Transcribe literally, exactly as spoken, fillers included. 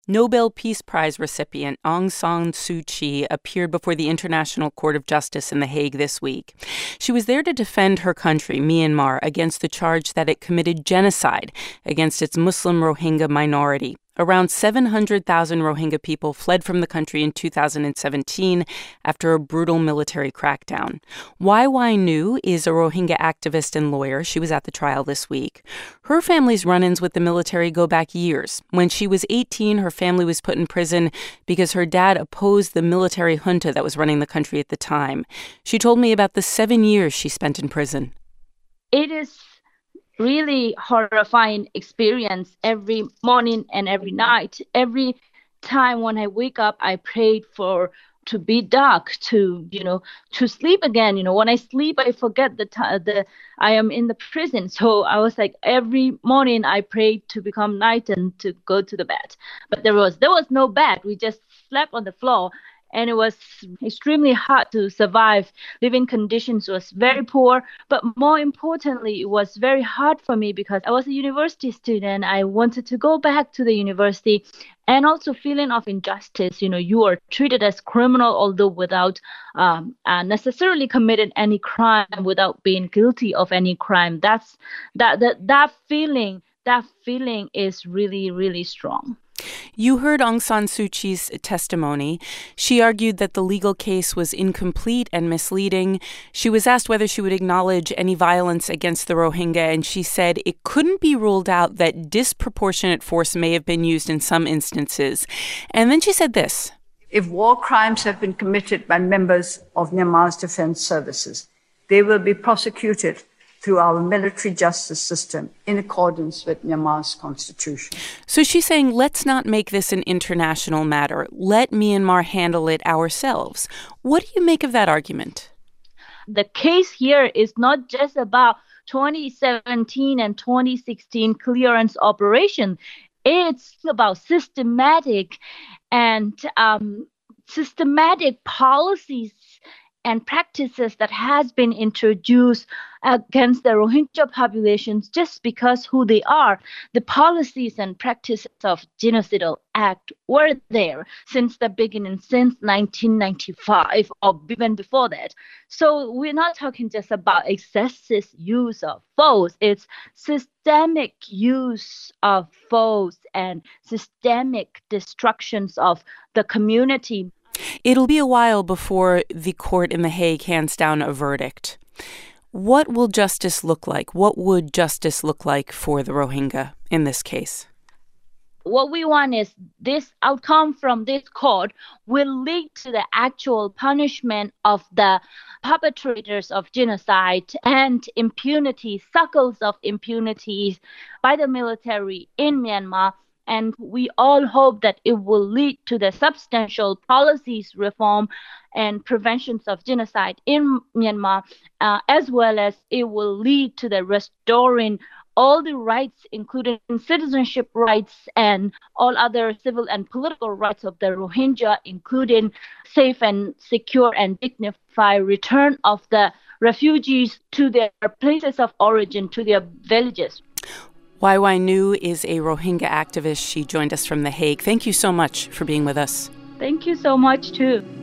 Nobel Peace Prize recipient Aung San Suu Kyi appeared before the International Court of Justice in The Hague this week. She was there to defend her country, Myanmar, against the charge that it committed genocide against its Muslim Rohingya minority. Around seven hundred thousand Rohingya people fled from the country in two thousand seventeen after a brutal military crackdown. Wai Wai Nu is a Rohingya activist and lawyer. She was at the trial this week. Her family's run-ins with the military go back years. When she was eighteen, her family was put in prison because her dad opposed the military junta that was running the country at the time. She told me about the seven years she spent in prison. It is really horrifying experience every morning and every night. Every time when I wake up, I prayed for to be dark, to, you know, to sleep again. You know, when I sleep, I forget the t- the I am in the prison. So I was like, every morning I prayed to become night and to go to the bed. But there was there was no bed. We just slept on the floor. And it was extremely hard to survive. Living conditions was very poor. But more importantly, it was very hard for me because I was a university student. I wanted to go back to the university. And also feeling of injustice. You know, you are treated as criminal, although without um, uh, necessarily committed any crime, without being guilty of any crime. That's that that that feeling. That feeling is really, really strong. You heard Aung San Suu Kyi's testimony. She argued that the legal case was incomplete and misleading. She was asked whether she would acknowledge any violence against the Rohingya, and she said it couldn't be ruled out that disproportionate force may have been used in some instances. And then she said this. If war crimes have been committed by members of Myanmar's defense services, they will be prosecuted through our military justice system in accordance with Myanmar's constitution. So she's saying, let's not make this an international matter. Let Myanmar handle it ourselves. What do you make of that argument? The case here is not just about twenty seventeen and twenty sixteen clearance operation. It's about systematic and um, systematic policies and practices that has been introduced against the Rohingya populations just because who they are. The policies and practices of genocidal act were there since the beginning, since nineteen ninety-five or even before that. So we're not talking just about excessive use of force. It's systemic use of force and systemic destructions of the community. It'll be a while before the court in The Hague hands down a verdict. What will justice look like? What would justice look like for the Rohingya in this case? What we want is this outcome from this court will lead to the actual punishment of the perpetrators of genocide and impunity, cycles of impunity by the military in Myanmar. And we all hope that it will lead to the substantial policies reform and preventions of genocide in Myanmar, uh, as well as it will lead to the restoring all the rights, including citizenship rights and all other civil and political rights of the Rohingya, including safe and secure and dignified return of the refugees to their places of origin, to their villages. Wai Wai Nu is a Rohingya activist. She joined us from The Hague. Thank you so much for being with us. Thank you so much, too.